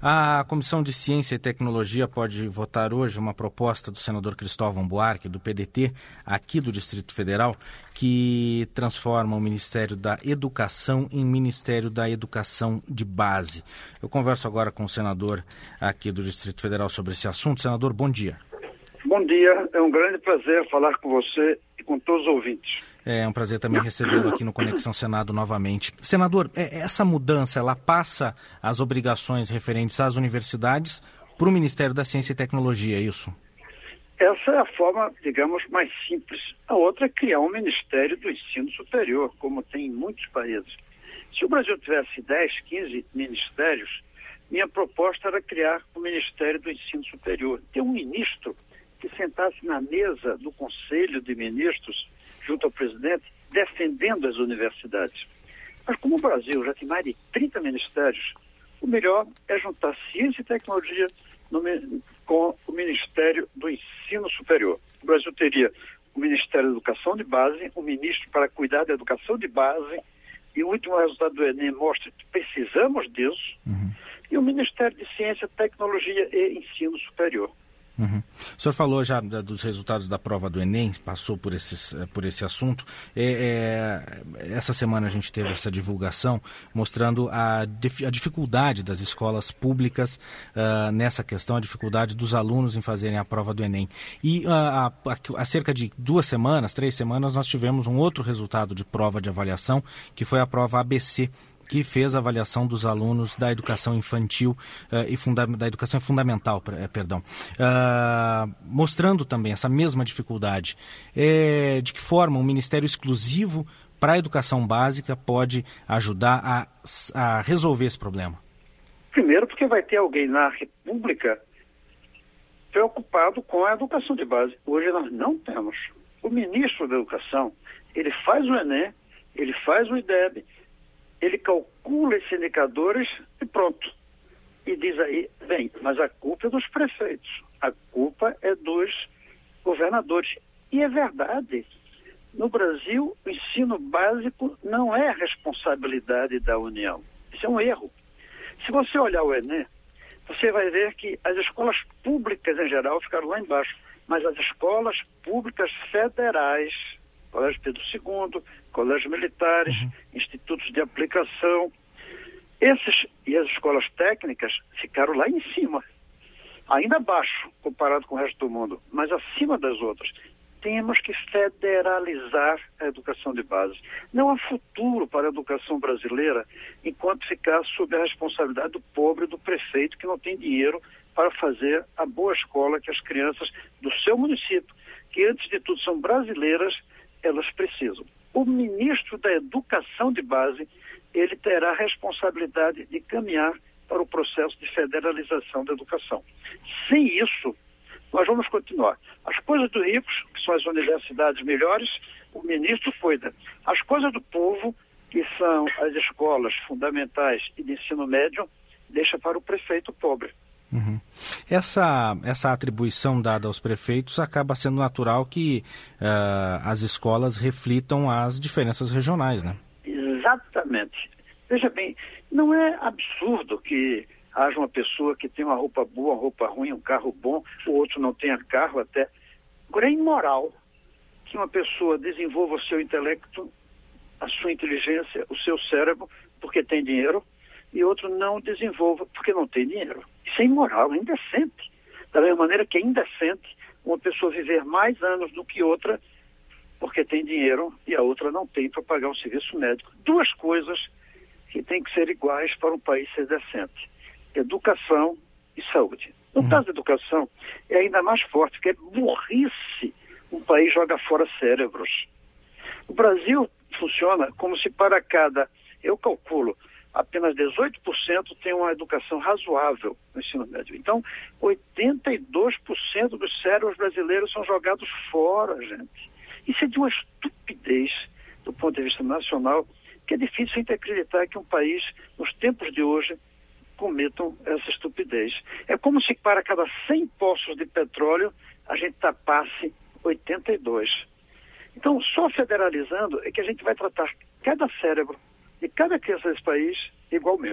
A Comissão de Ciência e Tecnologia pode votar hoje uma proposta do senador Cristóvão Buarque, do PDT, aqui do Distrito Federal, que transforma o Ministério da Educação em Ministério da Educação de Base. Eu converso agora com o senador aqui do Distrito Federal sobre esse assunto. Senador, bom dia. Bom dia, é um grande prazer falar com você e com todos os ouvintes. É um prazer também recebê-lo aqui no Conexão Senado novamente. Senador, essa mudança, ela passa as obrigações referentes às universidades para o Ministério da Ciência e Tecnologia, é isso? Essa é a forma, digamos, mais simples. A outra é criar um Ministério do Ensino Superior, como tem em muitos países. Se o Brasil tivesse 10, 15 ministérios, minha proposta era criar o Ministério do Ensino Superior. Ter um ministro que sentasse na mesa do Conselho de Ministros, junto ao presidente, defendendo as universidades. Mas como o Brasil já tem mais de 30 ministérios, o melhor é juntar ciência e tecnologia com o Ministério do Ensino Superior. O Brasil teria o Ministério da Educação de Base, um ministro para cuidar da educação de base, e o último resultado do Enem mostra que precisamos disso, e o Ministério de Ciência, Tecnologia e Ensino Superior. O senhor falou já dos resultados da prova do Enem, passou por esse assunto. Essa semana a gente teve essa divulgação mostrando a dificuldade das escolas públicas nessa questão, a dificuldade dos alunos em fazerem a prova do Enem. E há cerca de 3 semanas, nós tivemos um outro resultado de prova de avaliação, que foi a prova ABC, que fez a avaliação dos alunos da educação infantil da educação fundamental, mostrando também essa mesma dificuldade. De que forma um ministério exclusivo para a educação básica pode ajudar a resolver esse problema? Primeiro, porque vai ter alguém na República preocupado com a educação de base. Hoje nós não temos. O ministro da Educação, ele faz o Enem, ele faz o IDEB, ele calcula esses indicadores e pronto. E diz aí, bem, mas a culpa é dos prefeitos, a culpa é dos governadores. E é verdade. No Brasil, o ensino básico não é responsabilidade da União. Isso é um erro. Se você olhar o Enem, você vai ver que as escolas públicas em geral ficaram lá embaixo, mas as escolas públicas federais, Colégio Pedro II, colégios militares, institutos de aplicação. E as escolas técnicas ficaram lá em cima, ainda abaixo, comparado com o resto do mundo, mas acima das outras. Temos que federalizar a educação de base. Não há futuro para a educação brasileira enquanto ficar sob a responsabilidade do pobre, do prefeito, que não tem dinheiro para fazer a boa escola que as crianças do seu município, que antes de tudo são brasileiras, elas precisam. O ministro da Educação de Base, ele terá a responsabilidade de caminhar para o processo de federalização da educação. Sem isso, nós vamos continuar. As coisas dos ricos, que são as universidades melhores, o ministro cuida. As coisas do povo, que são as escolas fundamentais e de ensino médio, deixa para o prefeito pobre. Essa atribuição dada aos prefeitos acaba sendo natural que as escolas reflitam as diferenças regionais, né? Exatamente. Veja bem, não é absurdo que haja uma pessoa que tem uma roupa boa, uma roupa ruim, um carro bom, o outro não tenha carro até. Agora é imoral que uma pessoa desenvolva o seu intelecto, a sua inteligência, o seu cérebro, porque tem dinheiro, e outro não desenvolva porque não tem dinheiro. Isso é imoral, é indecente. Da mesma maneira que é indecente uma pessoa viver mais anos do que outra porque tem dinheiro e a outra não tem para pagar um serviço médico. Duas coisas que têm que ser iguais para um país ser decente: educação e saúde. No caso da educação, é ainda mais forte, porque é burrice um país joga fora cérebros. O Brasil funciona como se para cada, eu calculo, apenas 18% tem uma educação razoável no ensino médio. Então, 82% dos cérebros brasileiros são jogados fora, gente. Isso é de uma estupidez do ponto de vista nacional, que é difícil a gente acreditar que um país, nos tempos de hoje, cometam essa estupidez. É como se para cada 100 poços de petróleo a gente tapasse 82. Então, só federalizando é que a gente vai tratar cada cérebro de cada criança desse país igualmente.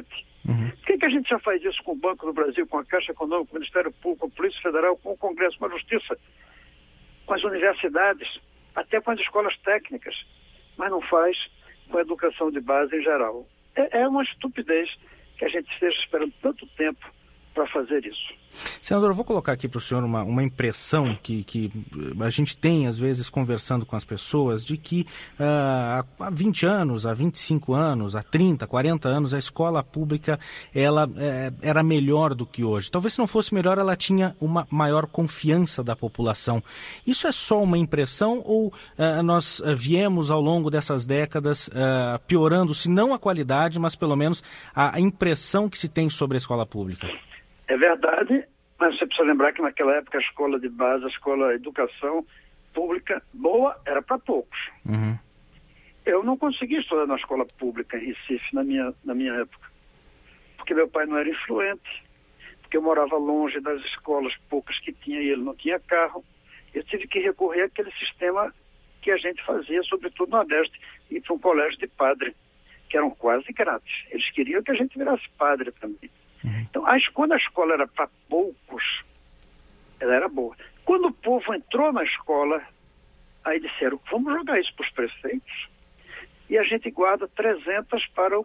Por que a gente já faz isso com o Banco do Brasil, com a Caixa Econômica, com o Ministério Público, com a Polícia Federal, com o Congresso, com a Justiça, com as universidades, até com as escolas técnicas, mas não faz com a educação de base em geral? É uma estupidez que a gente esteja esperando tanto tempo para fazer isso. Senador, eu vou colocar aqui para o senhor uma impressão que a gente tem, às vezes, conversando com as pessoas, de que há 20 anos, há 25 anos, há 30, 40 anos, a escola pública ela era melhor do que hoje. Talvez se não fosse melhor, ela tinha uma maior confiança da população. Isso é só uma impressão ou nós viemos ao longo dessas décadas piorando, se não a qualidade, mas pelo menos a impressão que se tem sobre a escola pública? É verdade, mas você precisa lembrar que naquela época a escola de base, a educação pública boa era para poucos. Eu não consegui estudar na escola pública em Recife na minha época, porque meu pai não era influente, porque eu morava longe das escolas poucas que tinha e ele não tinha carro. Eu tive que recorrer àquele sistema que a gente fazia, sobretudo no Nordeste, ir para um colégio de padre, que eram quase grátis. Eles queriam que a gente virasse padre também. Então, quando a escola era para poucos, ela era boa. Quando o povo entrou na escola, aí disseram, vamos jogar isso para os prefeitos e a gente guarda 300 para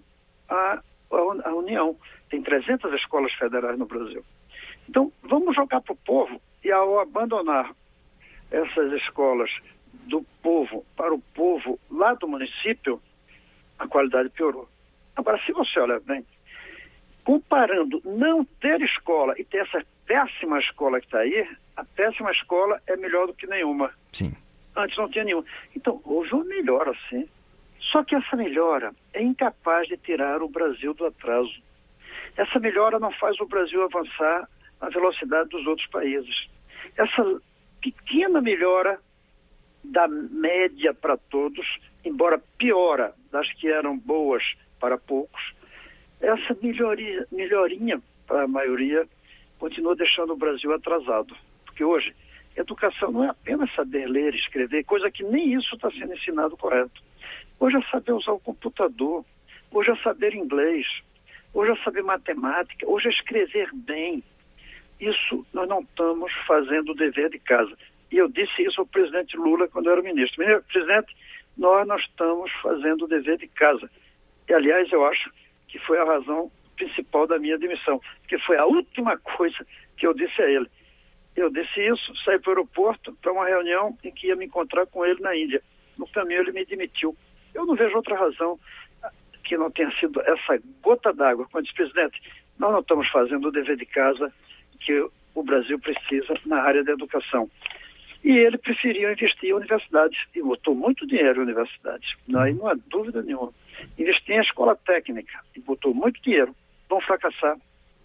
a União. Tem 300 escolas federais no Brasil. Então, vamos jogar para o povo e ao abandonar essas escolas do povo para o povo lá do município, a qualidade piorou. Agora, se você olhar bem, comparando não ter escola e ter essa péssima escola que está aí, a péssima escola é melhor do que nenhuma. Sim. Antes não tinha nenhuma. Então, houve uma melhora, sim. Só que essa melhora é incapaz de tirar o Brasil do atraso. Essa melhora não faz o Brasil avançar à velocidade dos outros países. Essa pequena melhora da média para todos, embora piora das que eram boas para poucos, essa melhorinha para a maioria continua deixando o Brasil atrasado. Porque hoje, educação não é apenas saber ler e escrever, coisa que nem isso está sendo ensinado correto. Hoje é saber usar o computador, hoje é saber inglês, hoje é saber matemática, hoje é escrever bem. Isso nós não estamos fazendo o dever de casa. E eu disse isso ao presidente Lula quando eu era ministro. Presidente, nós não estamos fazendo o dever de casa. E, aliás, eu acho que foi a razão principal da minha demissão, porque foi a última coisa que eu disse a ele. Eu disse isso, saí para o aeroporto para uma reunião em que ia me encontrar com ele na Índia. No caminho ele me demitiu. Eu não vejo outra razão que não tenha sido essa gota d'água. Quando disse, presidente, nós não estamos fazendo o dever de casa que o Brasil precisa na área da educação. E ele preferiu investir em universidades, e botou muito dinheiro em universidades. Aí não há dúvida nenhuma. Investir em escola técnica, e botou muito dinheiro. Vão fracassar.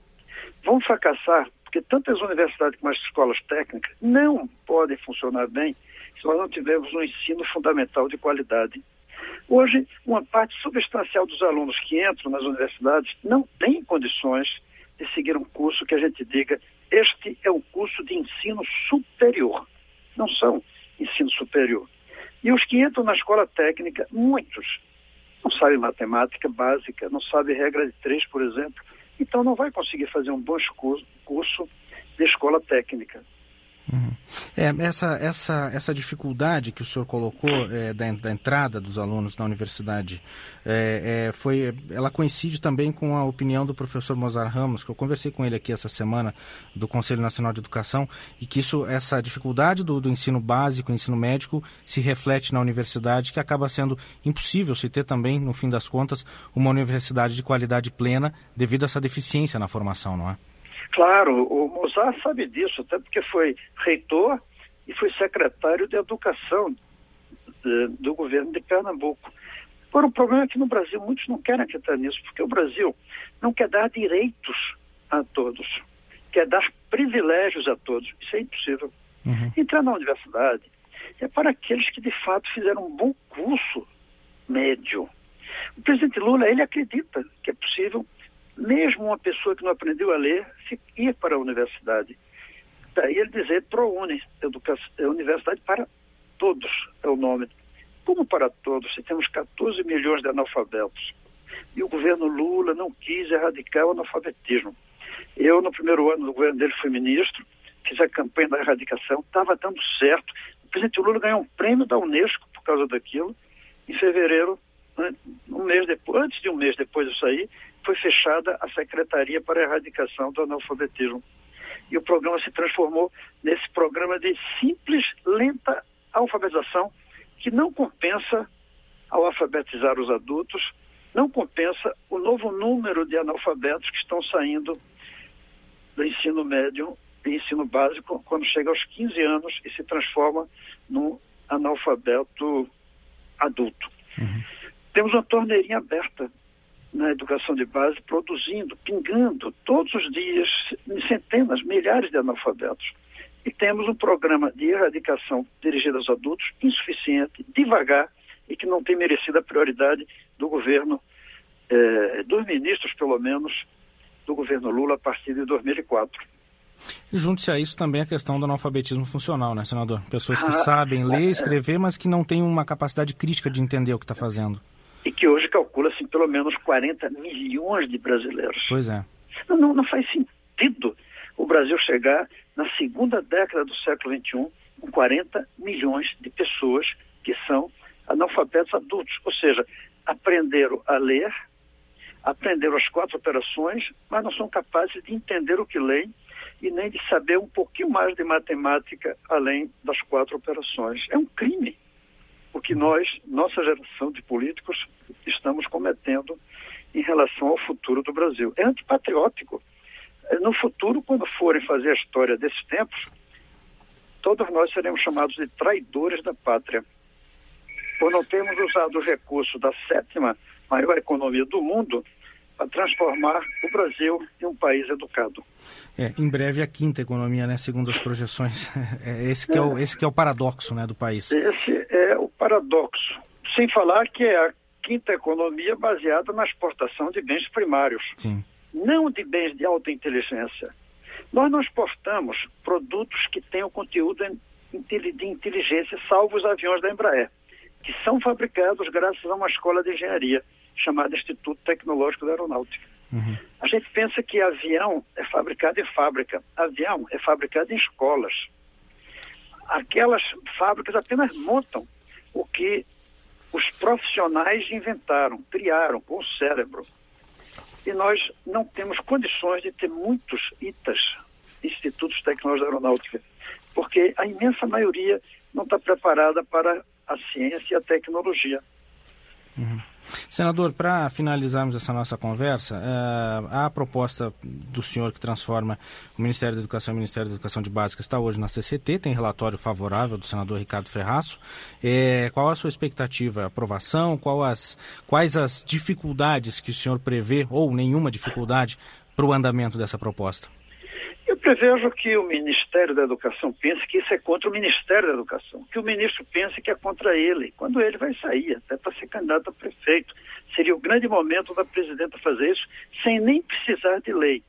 Vão fracassar porque tantas universidades como as escolas técnicas não podem funcionar bem se nós não tivermos um ensino fundamental de qualidade. Hoje, uma parte substancial dos alunos que entram nas universidades não tem condições de seguir um curso que a gente diga, este é um curso de ensino superior. Não são ensino superior. E os que entram na escola técnica, muitos não sabem matemática básica, não sabem regra de 3, por exemplo, então não vai conseguir fazer um bom curso de escola técnica. Essa dificuldade que o senhor colocou da entrada dos alunos na universidade, ela coincide também com a opinião do professor Mozart Ramos, que eu conversei com ele aqui essa semana, do Conselho Nacional de Educação, e que essa dificuldade do ensino básico, ensino médico, se reflete na universidade, que acaba sendo impossível se ter também, no fim das contas, uma universidade de qualidade plena devido a essa deficiência na formação, não é? Claro, o Mozart sabe disso, até porque foi reitor e foi secretário de Educação do governo de Pernambuco. Agora, o problema é que no Brasil muitos não querem acreditar nisso, porque o Brasil não quer dar direitos a todos, quer dar privilégios a todos. Isso é impossível. Entrar na universidade é para aqueles que de fato fizeram um bom curso médio. O presidente Lula, ele acredita que é possível mesmo uma pessoa que não aprendeu a ler, ir para a universidade. Daí ele dizer ProUni, universidade para todos é o nome. Como para todos? Se temos 14 milhões de analfabetos. e o governo Lula não quis erradicar o analfabetismo. Eu, no primeiro ano do governo dele, fui ministro, fiz a campanha da erradicação, estava dando certo. O presidente Lula ganhou um prêmio da Unesco por causa daquilo. Em fevereiro, né, antes de um mês depois disso aí, foi fechada a Secretaria para a Erradicação do Analfabetismo. E o programa se transformou nesse programa de simples, lenta alfabetização que não compensa ao alfabetizar os adultos, não compensa o novo número de analfabetos que estão saindo do ensino médio e ensino básico quando chega aos 15 anos e se transforma num analfabeto adulto. Uhum. Temos uma torneirinha aberta na educação de base, produzindo, pingando todos os dias centenas, milhares de analfabetos. E temos um programa de erradicação dirigido aos adultos insuficiente, devagar, e que não tem merecido a prioridade do governo, dos ministros, pelo menos, do governo Lula a partir de 2004. E junte-se a isso também a questão do analfabetismo funcional, né, senador? Pessoas que sabem ler, escrever, mas que não têm uma capacidade crítica de entender o que está fazendo. E que hoje calcula-se pelo menos 40 milhões de brasileiros. Pois é. Não faz sentido o Brasil chegar na segunda década do século XXI com 40 milhões de pessoas que são analfabetos adultos. Ou seja, aprenderam a ler, aprenderam as 4 operações, mas não são capazes de entender o que leem e nem de saber um pouquinho mais de matemática além das 4 operações. É um crime o que nós, nossa geração de políticos, estamos cometendo em relação ao futuro do Brasil. É antipatriótico. No futuro, quando forem fazer a história desses tempos, todos nós seremos chamados de traidores da pátria, por não termos usado os recursos da 7ª maior economia do mundo para transformar o Brasil em um país educado. Em breve a 5ª economia, né, segundo as projeções. Esse que é o paradoxo, né, do país. Esse é o paradoxo. Sem falar que é a 5ª economia baseada na exportação de bens primários. Sim. Não de bens de alta inteligência. Nós não exportamos produtos que tenham conteúdo de inteligência, salvo os aviões da Embraer, que são fabricados graças a uma escola de engenharia chamada Instituto Tecnológico da Aeronáutica. Uhum. A gente pensa que avião é fabricado em fábrica. Avião é fabricado em escolas. Aquelas fábricas apenas montam o que os profissionais inventaram, criaram com o cérebro. E nós não temos condições de ter muitos ITAs, Institutos Tecnológicos da Aeronáutica, porque a imensa maioria não está preparada para a ciência e a tecnologia. Uhum. Senador, para finalizarmos essa nossa conversa, a proposta do senhor que transforma o Ministério da Educação e o Ministério da Educação de Básica está hoje na CCT, tem relatório favorável do senador Ricardo Ferraço. Qual a sua expectativa? Aprovação? Quais as dificuldades que o senhor prevê, ou nenhuma dificuldade, para o andamento dessa proposta? Eu prevejo que o Ministério da Educação pense que isso é contra o Ministério da Educação, que o ministro pense que é contra ele, quando ele vai sair, até para ser candidato a prefeito. Seria o grande momento da presidenta fazer isso, sem nem precisar de lei.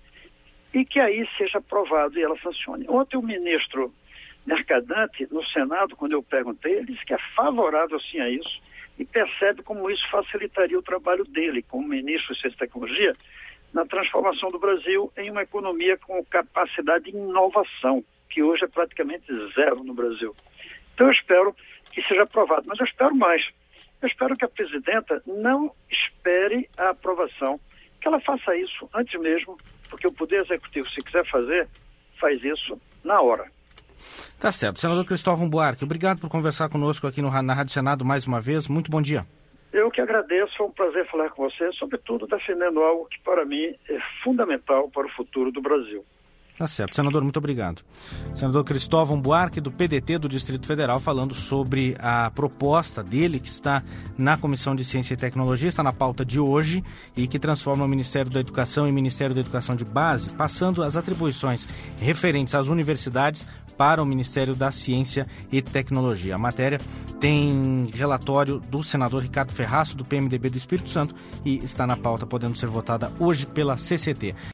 E que aí seja aprovado e ela sancione. Ontem o ministro Mercadante, no Senado, quando eu perguntei, ele disse que é favorável sim a isso e percebe como isso facilitaria o trabalho dele como ministro de Ciência e Tecnologia, na transformação do Brasil em uma economia com capacidade de inovação, que hoje é praticamente zero no Brasil. Então eu espero que seja aprovado, mas eu espero mais. Eu espero que a presidenta não espere a aprovação, que ela faça isso antes mesmo, porque o Poder Executivo, se quiser fazer, faz isso na hora. Tá certo. Senador Cristóvão Buarque, obrigado por conversar conosco aqui na Rádio Senado mais uma vez. Muito bom dia. Eu que agradeço, foi um prazer falar com você, sobretudo defendendo algo que para mim é fundamental para o futuro do Brasil. Tá certo. Senador, muito obrigado. Senador Cristóvão Buarque, do PDT do Distrito Federal, falando sobre a proposta dele, que está na Comissão de Ciência e Tecnologia, está na pauta de hoje, e que transforma o Ministério da Educação em Ministério da Educação de Base, passando as atribuições referentes às universidades para o Ministério da Ciência e Tecnologia. A matéria tem relatório do senador Ricardo Ferraço, do PMDB do Espírito Santo, e está na pauta, podendo ser votada hoje pela CCT.